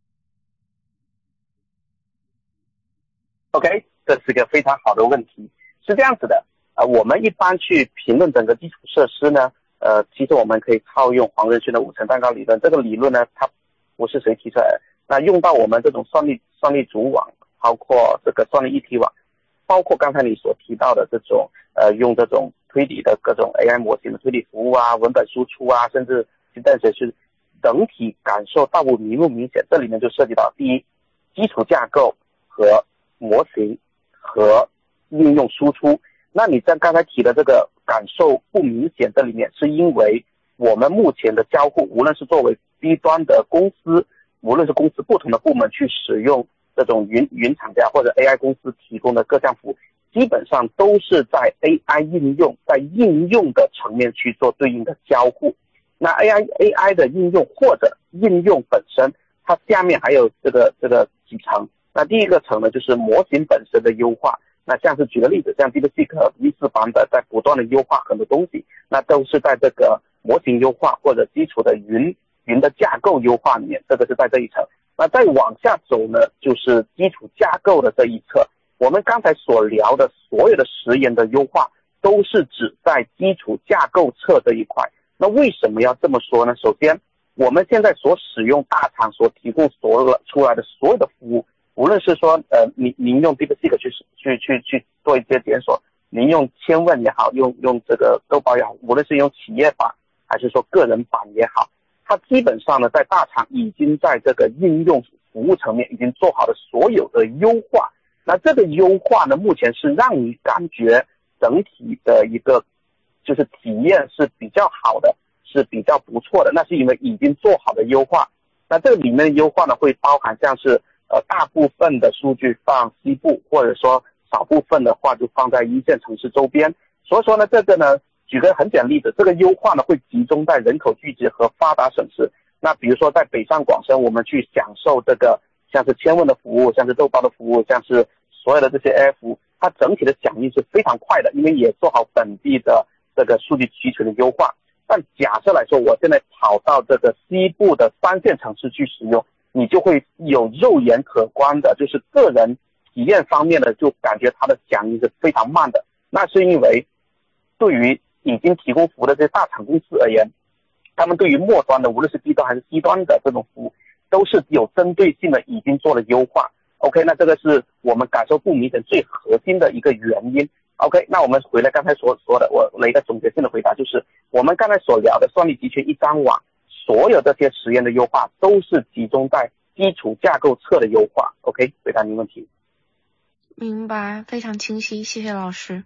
OK， 这是个非常好的问题。是这样子的，呃，我们一般去评论整个基础设施呢，呃，其实我们可以套用黄仁勋的五层蛋糕理论。这个理论呢，它不是谁提出来的，那用到我们这种算力算力组网，包括这个算力一体网，包括刚才你所提到的这种呃用这种推理的各种 A I 模型的推理服务啊、文本输出啊，甚至形态学习，整体感受到不明不明显。这里面就涉及到第一，基础架构和模型和应用输出。那你在刚才提的这个感受不明显，这里面是因为我们目前的交互，无论是作为 B 端的公司，无论是公司不同的部门去使用这种云云厂家或者 A I 公司提供的各项服务，基本上都是在 A I 应用在应用的层面去做对应的交互。那 A I A I 的应用或者应用本身，它下面还有这个这个几层。那第一个层呢，就是模型本身的优化。那像是举个例子，像 DeepSeek V 四 版本在不断的优化很多东西，那都是在这个模型优化或者基础的云云的架构优化里面，这个是在这一层。那再往下走呢，就是基础架构的这一侧。我们刚才所聊的所有的时延的优化，都是指在基础架构侧这一块。那为什么要这么说呢？首先，我们现在所使用大厂所提供所有出来的所有的服务，无论是说呃您您用 DeepSeek 去去去去做一些检索，您用千问也好，用用这个豆包也好，无论是用企业版还是说个人版也好，它基本上呢在大厂已经在这个应用服务层面已经做好了所有的优化。那这个优化呢，目前是让你感觉整体的一个就是体验是比较好的，是比较不错的。那是因为已经做好的优化。那这个里面的优化呢，会包含像是呃大部分的数据放西部，或者说少部分的话就放在一线城市周边。所以说呢，这个呢，举个很简单例子，这个优化呢会集中在人口聚集和发达省市。那比如说在北上广深，我们去享受这个像是千问的服务，像是豆包的服务，像是所有的这些 A I 服务，它整体的响应是非常快的，因为也做好本地的这个数据提取的优化。但假设来说，我现在跑到这个西部的三线城市去使用，你就会有肉眼可观的，就是个人体验方面的，就感觉它的响应是非常慢的。那是因为对于已经提供服务的这些大厂公司而言，他们对于末端的，无论是 B 端还是 C 端的这种服务，都是有针对性的已经做了优化。OK， 那这个是我们感受不明显最核心的一个原因。OK， 那我们回来刚才所说的，我来一个总结性的回答，就是我们刚才所聊的算力集群一张网，所有这些实验的优化都是集中在基础架构侧的优化。OK， 回答您问题。 明白，非常清晰，谢谢老师。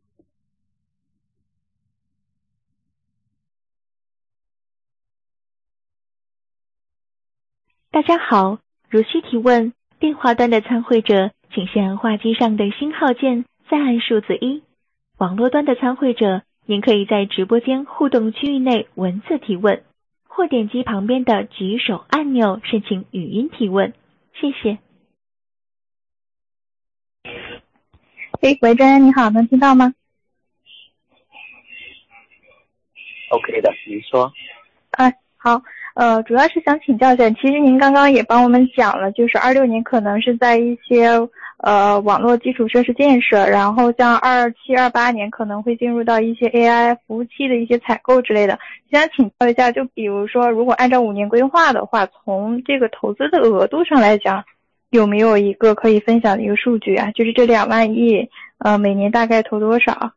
大家好，如需提问，电话端的参会者请先按话机上的星号键，再按数字一。网络端的参会者，您可以在直播间互动区域内文字提问，或点击旁边的举手按钮申请语音提问。谢谢。 哎，喂，专员你好，能听到吗 ？OK 的，您说。 哎，好， 呃，主要是想请教一下，其实您刚刚也帮我们讲了，就是二六年可能是在一些呃网络基础设施建设，然后像二七、二八年可能会进入到一些 A I 服务器的一些采购之类的。想请教一下，就比如说，如果按照五年规划的话，从这个投资的额度上来讲，有没有一个可以分享的一个数据啊？就是这两万亿，呃，每年大概投多少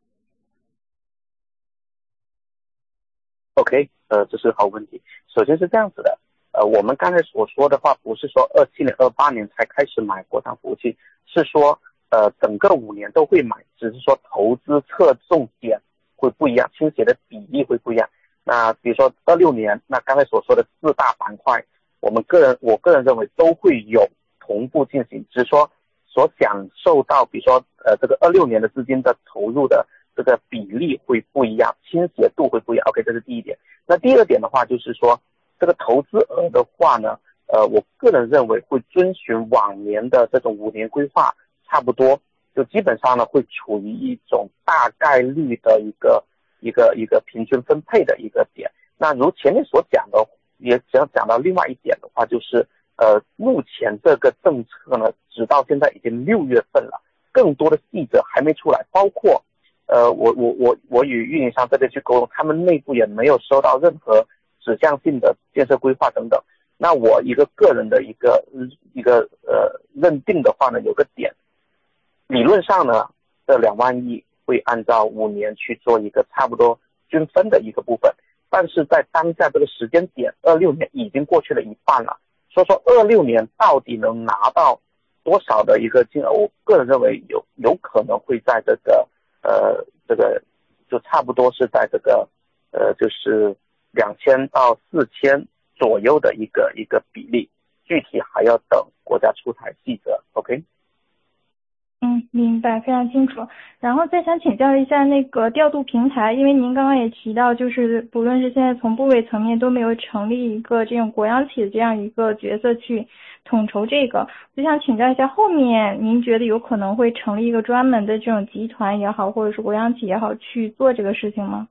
？OK， 呃，这是好问题。首先是这样子的，呃，我们刚才所说的话，不是说二七年、二八年才开始买国产服务器，是说呃整个五年都会买，只是说投资侧重点会不一样，倾斜的比例会不一样。那比如说二六年，那刚才所说的四大板块，我们个人我个人认为都会有同步进行，只是说所享受到，比如说呃这个二六年的资金的投入的这个比例会不一样，倾斜度会不一样。OK， 这是第一点。那第二点的话，就是说这个投资额的话呢，呃，我个人认为会遵循往年的这种五年规划，差不多就基本上呢会处于一种大概率的一个一个一个平均分配的一个点。那如前面所讲的，也想讲到另外一点的话，就是呃，目前这个政策呢，直到现在已经六月份了，更多的细则还没出来，包括呃，我我我我与运营商这边去沟通，他们内部也没有收到任何指向性的建设规划等等。那我一个个人的一个一个呃认定的话呢，有个点，理论上呢，这两万亿会按照五年去做一个差不多均分的一个部分，但是在当下这个时间点，二六年已经过去了一半了，所以说二六年到底能拿到多少的一个金额，我个人认为有有可能会在这个呃这个就差不多是在这个呃就是两千到四千左右的一个一个比例，具体还要等国家出台细则。 OK。 嗯，明白，非常清楚。然后再想请教一下那个调度平台，因为您刚刚也提到，就是不论是现在从部委层面都没有成立一个这种国央企的这样一个角色去统筹这个，就想请教一下，后面您觉得有可能会成立一个专门的这种集团也好，或者是国央企也好去做这个事情吗？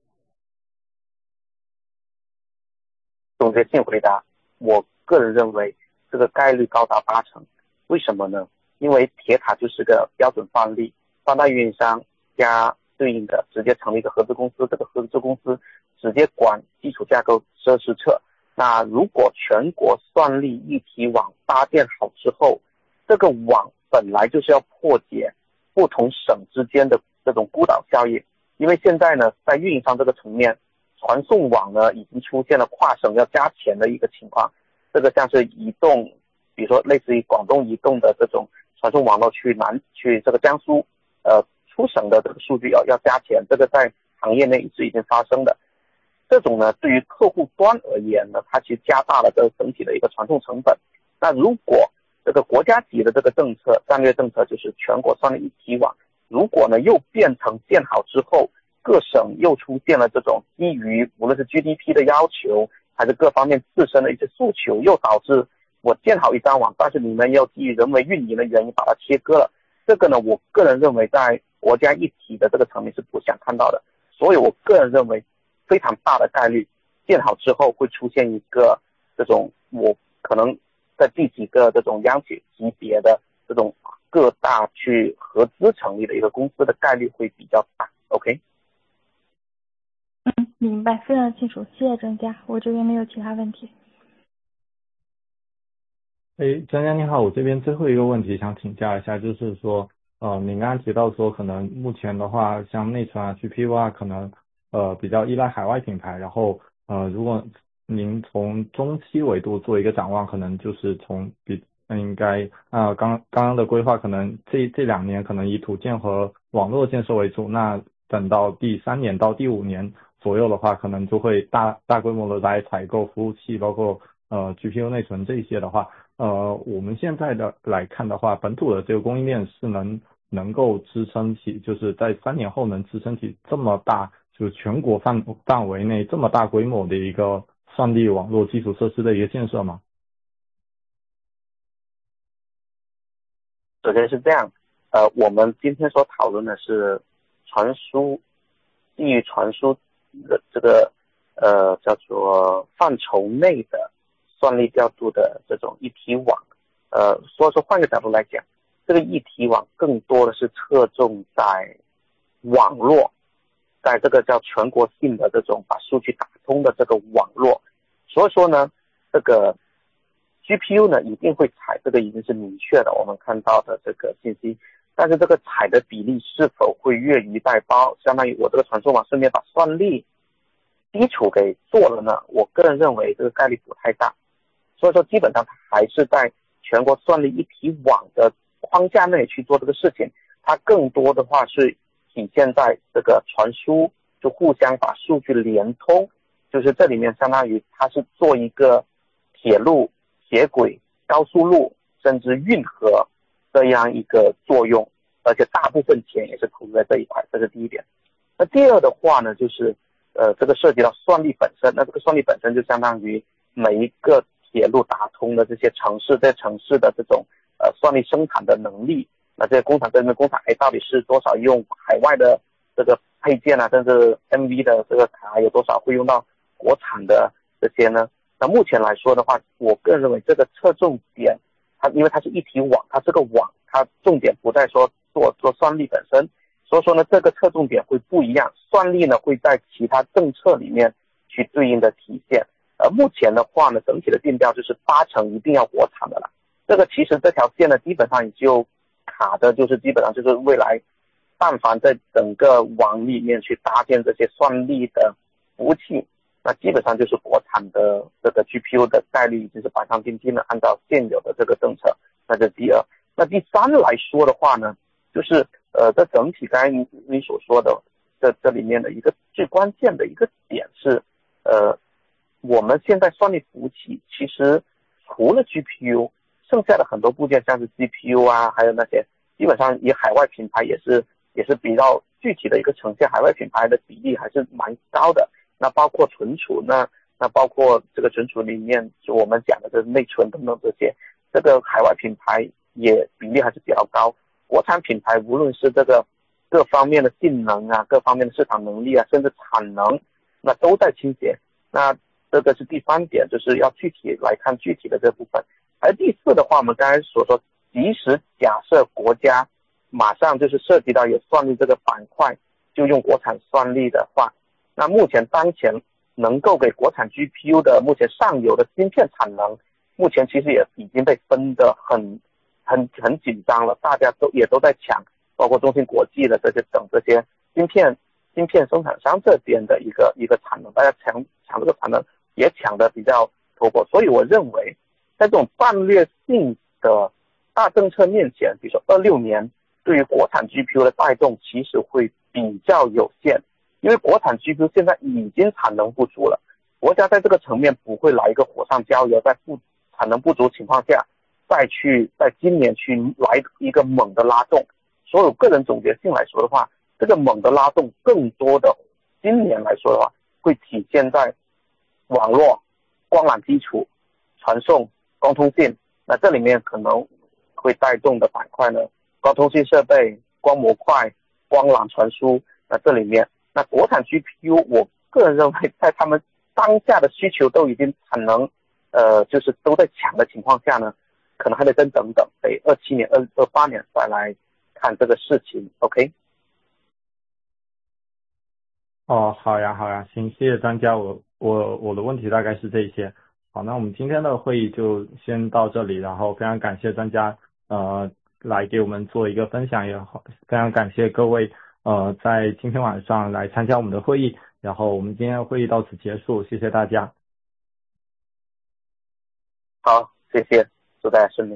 总结性回答，我个人认为这个概率高达八成。为什么呢？因为铁塔就是个标准范例，三大运营商加对应的直接成立一个合资公司，这个合资公司直接管基础架构设施侧。那如果全国算力一体网搭建好之后，这个网本来就是要破解不同省之间的这种孤岛效应，因为现在呢，在运营商这个层面，传送网呢已经出现了跨省要加钱的一个情况。这个像是移动，比如说类似于广东移动的这种传送网络去南去这个江苏呃出省的这个数据要要加钱，这个在行业内是已经发生的。这种呢对于客户端而言呢，它其实加大了这个整体的一个传送成本。那如果这个国家级的这个政策战略政策就是全国算力一体网，如果呢又变成建好之后，各省又出现了这种基于无论是 G D P 的要求还是各方面自身的一些诉求，又导致我建好一张网，但是你们要基于人为运营的原因把它切割了，这个呢我个人认为在国家一体的这个层面是不想看到的。所以我个人认为非常大的概率建好之后会出现一个这种我可能在第几个这种央企级别的这种各大去合资成立的一个公司的概率会比较大。 OK。 嗯，明白，非常清楚，谢谢专家，我这边没有其他问题。 诶，专家你好，我这边最后一个问题想请教一下，就是说，呃，您刚刚提到说，可能目前的话，像内存啊、G P U 啊，可能呃比较依赖海外品牌，然后呃，如果您从中期维度做一个展望，可能就是从比应该啊、呃、刚刚刚的规划，可能这这两年可能以土建和网络建设为主，那等到第三年到第五年左右的话，可能就会大大规模的来采购服务器，包括呃 G P U 内存这一些的话。呃，我们现在的来看的话，本土的这个供应链是能能够支撑起，就是在三年后能支撑起这么大，就是全国范范围内这么大规模的一个算力网络基础设施的一个建设吗？ 首先是这样，呃，我们今天所讨论的是传输，基于传输的这个呃叫做范畴内的算力调度的这种一体网。呃，所以说换个角度来讲，这个一体网更多的是侧重在网络，在这个叫全国性的这种把数据打通的这个网络。所以说呢，这个 G P U 呢一定会采，这个已经是明确的，我们看到的这个信息。但是这个采的比例是否会越俎代庖，相当于我这个传输网顺便把算力基础给做了呢？我个人认为这个概率不太大。所以说基本上它还是在全国算力一体网的框架内去做这个事情，它更多的话是体现在这个传输，就互相把数据连通，就是这里面相当于它是做一个铁路、铁轨、高速路甚至运河这样一个作用，而且大部分钱也是投入在这一块，这是第一点。那第二的话呢，就是呃这个涉及到算力本身，那这个算力本身就相当于每一个铁路打通的这些城市，在城市的这种呃算力生产的能力，那这些工厂跟着工厂哎到底是多少用海外的这个配件啊，甚至 M V 的这个卡有多少会用到国产的这些呢？那目前来说的话，我个人认为这个侧重点，它因为它是一体网，它这个网它重点不在说做做算力本身，所以说呢这个侧重点会不一样，算力呢会在其他政策里面去对应的体现。而目前的话呢，整体的定调就是八成一定要国产的了。这个其实这条线呢，基本上也就卡的，就是基本上就是未来，但凡在整个网里面去搭建这些算力的服务器，那基本上就是国产的这个 G P U 的概率已经是板上钉钉了。按照现有的这个政策，那这是第二。那第三来说的话呢，就是呃，这整体刚才您您所说的这这里面的一个最关键的一个点是，呃。我们现在算力服务器其实除了 G P U， 剩下的很多部件像是 C P U 啊，还有那些基本上以海外品牌也是也是比较具体的一个呈现，海外品牌的比例还是蛮高的。那包括存储，那那包括这个存储里面就我们讲的这内存等等这些，这个海外品牌也比例还是比较高。国产品牌无论是这个各方面的性能啊，各方面的市场能力啊，甚至产能，那都在倾斜。那这个是第三点，就是要具体来看具体的这部分。而第四的话，我们刚才所说，即使假设国家马上就是涉及到有算力这个板块，就用国产算力的话，那目前当前能够给国产 G P U 的目前上游的芯片产能，目前其实也已经被分得很很很紧张了，大家都也都在抢，包括中芯国际的这些等这些芯片芯片生产商这边的一个一个产能，大家抢抢这个产能也抢得比较头破。所以我认为在这种战略性的大政策面前，比如说二六年对于国产 G P U 的带动其实会比较有限，因为国产 G P U 现在已经产能不足了，国家在这个层面不会来一个火上浇油，在不产能不足情况下再去在今年去来一个猛的拉动。所以我个人总结性来说的话，这个猛的拉动更多的今年来说的话会体现在网络、光缆基础、传送、光通信，那这里面可能会带动的板块呢，光通信设备、光模块、光缆传输，那这里面那国产 G P U 我个人认为在他们当下的需求都已经产能呃就是都在抢的情况下呢，可能还得再等等，得二七年、二二八年再来看这个事情。 OK。 哦，好呀，好呀，行，谢谢专家，我我我的问题大概是这些。好，那我们今天的会议就先到这里，然后非常感谢专家呃来给我们做一个分享也好，非常感谢各位呃在今天晚上来参加我们的会议，然后我们今天的会议到此结束，谢谢大家。 好，谢谢，祝大家顺利。